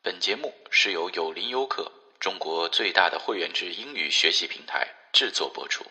本节目是由有林优客中国最大的会员制英语学习平台制作播出。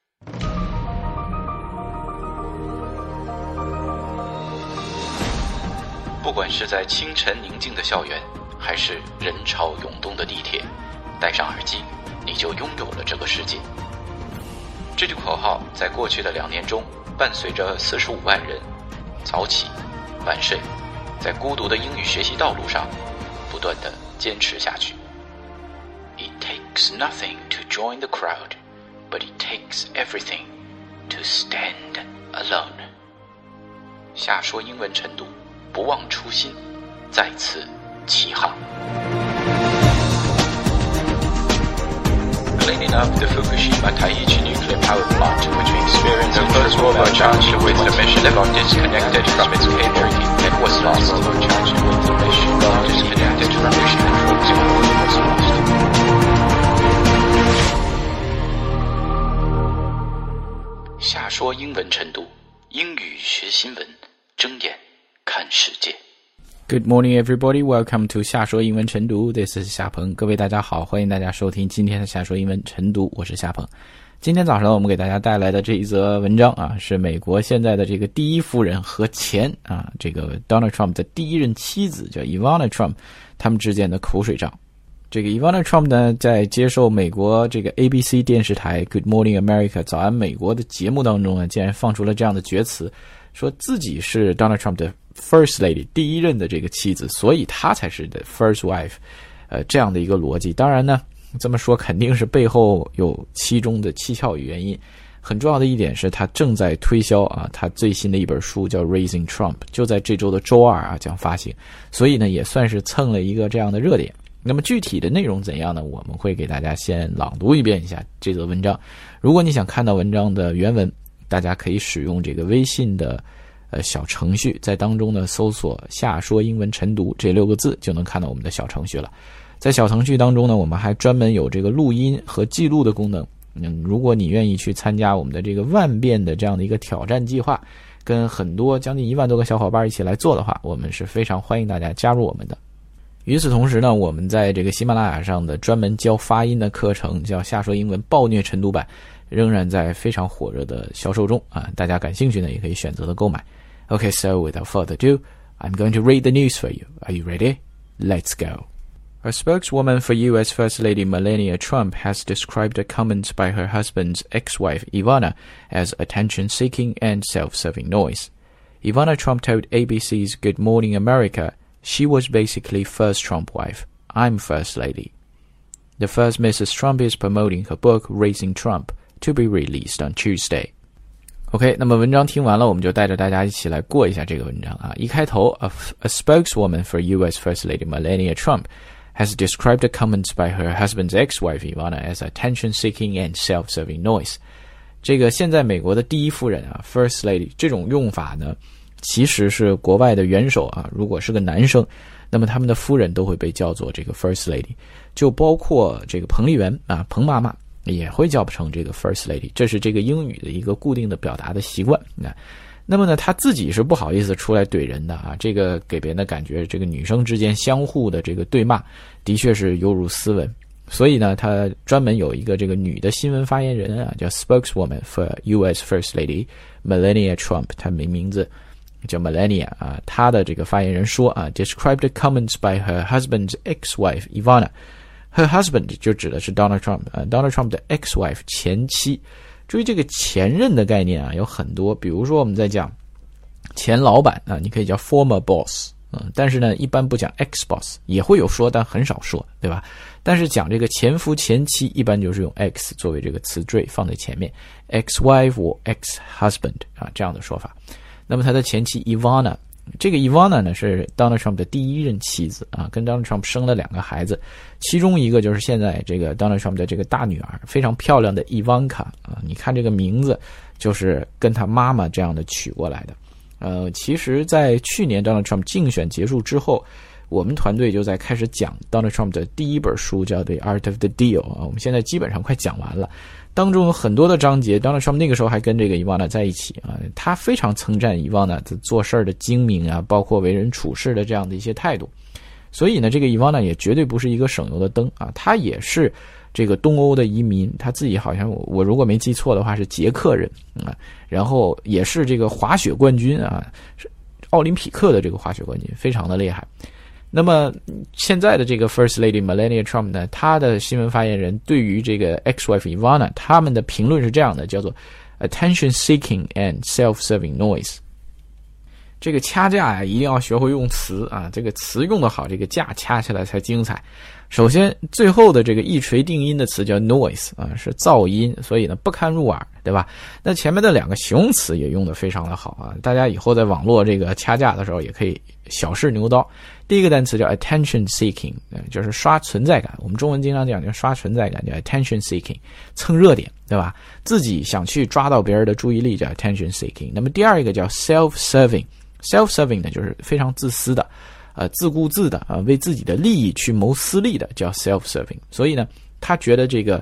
不管是在清晨宁静的校园，还是人潮涌动的地铁，戴上耳机，你就拥有了这个世界。这句口号在过去的2年中，伴随着45万人早起晚睡，在孤独的英语学习道路上不断地坚持下去。 It takes nothing to join the crowd, but it takes everything to stand alone. 下说英文晨读，不忘初心，再次起航。Cleaning up the Fukushima Daiichi nuclear power plant, which we experienced the First World War challenge with the mission got disconnected from its cable and was lost. Challenge with the mission got disconnected from mission controls and was lost. 下说英文晨读，英语学新闻，睁眼看世界。 Good morning, everybody. Welcome to 夏说英文晨读。This is 夏鹏。各位大家好，欢迎大家收听今天的夏说英文晨读，我是夏鹏。今天早上我们给大家带来的这一则文章啊，是美国现在的这个第一夫人和前啊这个 Donald Trump 的第一任妻子叫 Ivana Trump 他们之间的口水仗。这个 Ivana Trump 呢，在接受美国这个 ABC 电视台 Good Morning America 早安美国的节目当中呢，竟然放出了这样的厥词，说自己是 Donald Trump 的 First Lady 第一任的这个妻子，所以他才是的 First Wife， 这样的一个逻辑。当然呢，这么说肯定是背后有其中的蹊跷与原因。很重要的一点是，他正在推销啊，他最新的一本书叫 Raising Trump， 就在这周的周二啊将发行，所以呢也算是蹭了一个这样的热点。那么具体的内容怎样呢？我们会给大家先朗读一遍一下这则文章。如果你想看到文章的原文，大家可以使用这个微信的小程序，在当中呢搜索夏说英文晨读这6个字，就能看到我们的小程序了。在小程序当中呢，我们还专门有这个录音和记录的功能。如果你愿意去参加我们的这个万变的这样的一个挑战计划，跟很多将近1万多个小伙伴一起来做的话，我们是非常欢迎大家加入我们的。与此同时呢，我们在这个喜马拉雅上的专门教发音的课程叫夏说英文暴虐晨读版，仍然在非常火热的销售中啊，大家感兴趣呢也可以选择的购买。Okay, so without further ado, I'm going to read the news for you. Are you ready? Let's go. A spokeswoman for U.S. First Lady Melania Trump has described the comments by her husband's ex-wife Ivana as attention-seeking and self-serving noise. Ivana Trump told ABC's Good Morning America she was basically first Trump wife. I'm First Lady. The first Mrs. Trump is promoting her book Raising Trump to be released on Tuesday. OK, 那么文章听完了，我们就带着大家一起来过一下这个文章啊。一开头 a spokeswoman for U.S. First Lady Melania Trump has described the comments by her husband's ex-wife Ivana as attention-seeking and self-serving noise. 这个现在美国的第一夫人啊 First Lady 这种用法呢，其实是国外的元首啊，如果是个男生，那么他们的夫人都会被叫做这个 First Lady， 就包括这个彭丽媛啊，彭妈妈也会叫不成这个 First Lady， 这是这个英语的一个固定的表达的习惯。那么呢，他自己是不好意思出来怼人的啊，这个给别人的感觉，这个女生之间相互的这个对骂，的确是犹如斯文。所以呢，他专门有一个这个女的新闻发言人啊，叫 Spokeswoman for U.S. First Lady Melania Trump， 她名字叫 Melania 啊，她的这个发言人说啊 ，described the comments by her husband's ex-wife Ivana。Her husband 就指的是 Donald Trump 啊 ，Donald Trump 的 ex-wife 前妻。注意这个前任的概念啊，有很多，比如说我们在讲前老板啊，你可以叫 former boss，但是呢，一般不讲 ex-boss， 也会有说，但很少说，对吧？但是讲这个前夫前妻，一般就是用 ex 作为这个词缀放在前面 ，ex-wife 或 ex-husband 啊这样的说法。那么他的前妻 Ivana。这个 Ivana 呢是 Donald Trump 的第一任妻子啊，跟 Donald Trump 生了2个孩子，其中一个就是现在这个 Donald Trump 的这个大女儿，非常漂亮的 Ivanka 啊，你看这个名字就是跟他妈妈这样的取过来的。其实在去年 Donald Trump 竞选结束之后，我们团队就在开始讲 Donald Trump 的第一本书叫 The Art of the Deal 啊，我们现在基本上快讲完了。当中有很多的章节 Donald Trump 那个时候还跟这个 Ivana 在一起啊，他非常称赞 Ivana 做事的精明啊，包括为人处事的这样的一些态度。 所以呢，这个 Ivana 也绝对不是一个省油的灯啊，她也是这个东欧的移民，她自己好像我如果没记错的话是捷克人啊，然后也是这个滑雪冠军啊，是奥林匹克的这个滑雪冠军，非常的厉害。那么现在的这个 First Lady Melania Trump 呢，她的新闻发言人对于这个 ex-wife Ivana 他们的评论是这样的，叫做 attention seeking and self-serving noise。这个掐架呀，一定要学会用词啊，这个词用得好，这个架掐起来才精彩。首先，最后的这个一锤定音的词叫 noise 啊，是噪音，所以呢不堪入耳，对吧？那前面的两个形容词也用得非常的好啊，大家以后在网络这个掐架的时候也可以小试牛刀。第一个单词叫 attention seeking， 就是刷存在感，我们中文经常讲叫刷存在感，叫 attention seeking， 蹭热点，对吧？自己想去抓到别人的注意力叫 attention seeking。那么第二个叫 self-serving。self-serving 呢，就是非常自私的，自顾自的啊，为自己的利益去谋私利的，叫 self-serving。所以呢，他觉得这个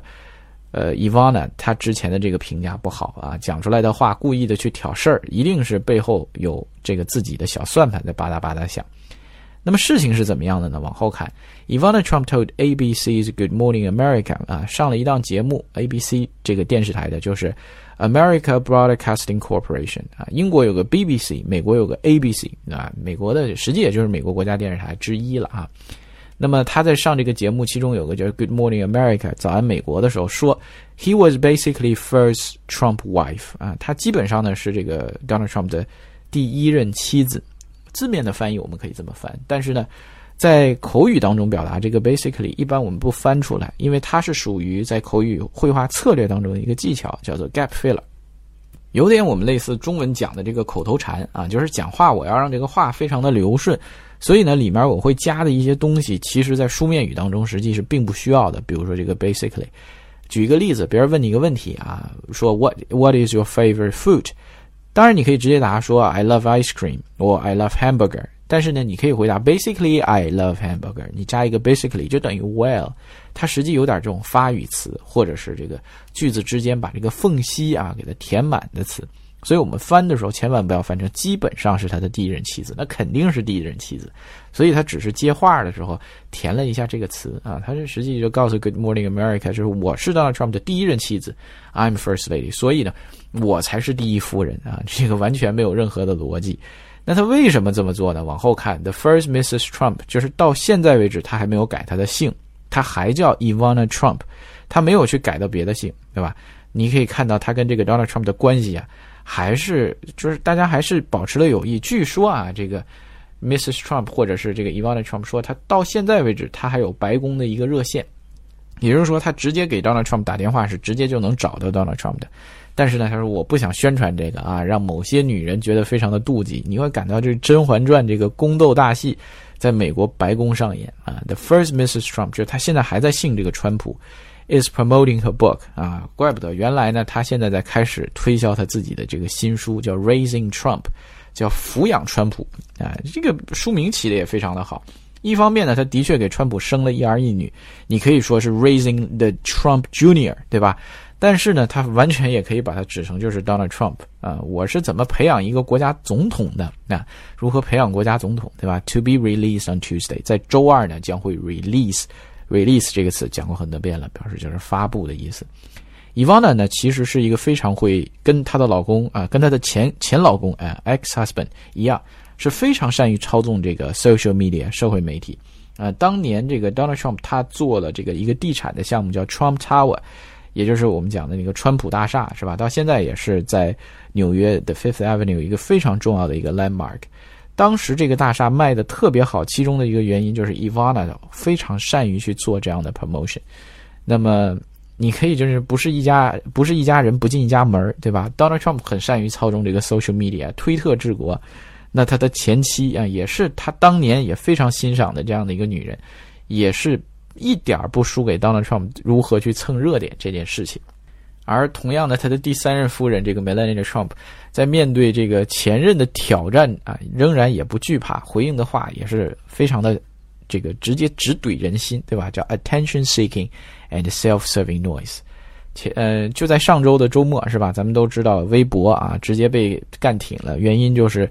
Ivana 他之前的这个评价不好啊，讲出来的话故意的去挑事儿，一定是背后有这个自己的小算盘在吧嗒吧嗒响。那么事情是怎么样的呢？往后看 ，Ivana Trump told ABC's Good Morning America 啊，上了一档节目 ，ABC 这个电视台的就是 America Broadcasting Corporation 啊，英国有个 BBC， 美国有个 ABC 啊，美国的实际也就是美国国家电视台之一了啊。那么他在上这个节目，其中有个叫 Good Morning America 早安美国的时候说 ，He was basically first Trump wife 啊，他基本上呢是这个 Donald Trump 的第一任妻子。字面的翻译我们可以这么翻，但是呢，在口语当中表达这个 basically 一般我们不翻出来，因为它是属于在口语绘画策略当中的一个技巧，叫做 gap filler， 有点我们类似中文讲的这个口头禅啊，就是讲话我要让这个话非常的流顺，所以呢里面我会加的一些东西，其实在书面语当中实际是并不需要的，比如说这个 basically。举一个例子，别人问你一个问题啊，说 What is your favorite food？当然你可以直接答说 I love ice cream 或 I love hamburger， 但是呢你可以回答 basically I love hamburger， 你加一个 basically 就等于 well， 它实际有点这种发语词，或者是这个句子之间把这个缝隙啊给它填满的词，所以我们翻的时候千万不要翻成基本上是他的第一任妻子，那肯定是第一任妻子，所以他只是接话的时候填了一下这个词啊，他是实际就告诉 Good Morning America 就是我是 Donald Trump 的第一任妻子 I'm First Lady， 所以呢我才是第一夫人啊，这个完全没有任何的逻辑。那他为什么这么做呢？往后看 The First Mrs. Trump 就是到现在为止他还没有改他的姓，他还叫 Ivana Trump， 他没有去改到别的姓，对吧？你可以看到他跟这个 Donald Trump 的关系啊还是就是大家还是保持了友谊。据说啊这个 Mrs. Trump 或者是这个 Ivana Trump 说他到现在为止他还有白宫的一个热线，也就是说他直接给 Donald Trump 打电话是直接就能找到 Donald Trump 的。但是呢他说我不想宣传这个啊，让某些女人觉得非常的妒忌。你会感到这《甄嬛传》这个宫斗大戏在美国白宫上演啊。 The first Mrs. Trump 就是他现在还在信这个川普is promoting her book 啊，怪不得原来呢他现在在开始推销他自己的这个新书叫 Raising Trump， 叫抚养川普啊，这个书名起的也非常的好。一方面呢他的确给川普生了一儿一女，你可以说是 Raising the Trump Jr. 对吧？但是呢他完全也可以把它指成就是 Donald Trump 啊，我是怎么培养一个国家总统的啊？如何培养国家总统，对吧？ To be released on Tuesday， 在周二呢将会 release 这个词讲过很多遍了，表示就是发布的意思。Ivana 呢其实是一个非常会跟她的老公啊，跟她的前老公ex-husband 一样，是非常善于操纵这个 social media 社会媒体。当年这个 Donald Trump 他做了这个一个地产的项目叫 Trump Tower， 也就是我们讲的那个川普大厦，是吧？到现在也是在纽约的 Fifth Avenue 一个非常重要的一个 landmark。当时这个大厦卖的特别好，其中的一个原因就是 Ivana 非常善于去做这样的 promotion。那么你可以就是不是一家人不进一家门，对吧？ Donald Trump 很善于操纵这个 social media， 推特治国。那他的前妻啊，也是他当年也非常欣赏的这样的一个女人，也是一点不输给 Donald Trump 如何去蹭热点这件事情。而同样的他的第三任夫人这个 Melania Trump 在面对这个前任的挑战啊，仍然也不惧怕，回应的话也是非常的这个直接直怼人心，对吧？叫 attention seeking and self-serving noise。就在上周的周末，是吧？咱们都知道微博啊直接被干挺了，原因就是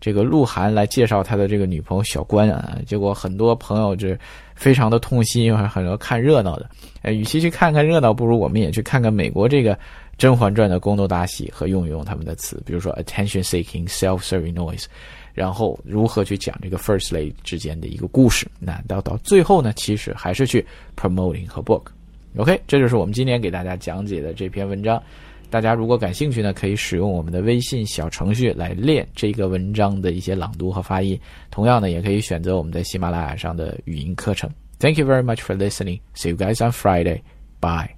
这个鹿晗来介绍他的这个女朋友小关啊，结果很多朋友这非常的痛心，很多看热闹的。与其去看看热闹，不如我们也去看看美国这个《甄嬛传》的宫斗大戏和用一用他们的词，比如说 attention seeking self-serving noise， 然后如何去讲这个 first lady 之间的一个故事。那到最后呢，其实还是去 promoting her book。OK， 这就是我们今天给大家讲解的这篇文章。大家如果感兴趣呢，可以使用我们的微信小程序来练这个文章的一些朗读和发音。同样呢，也可以选择我们在喜马拉雅上的语音课程。Thank you very much for listening. See you guys on Friday. Bye.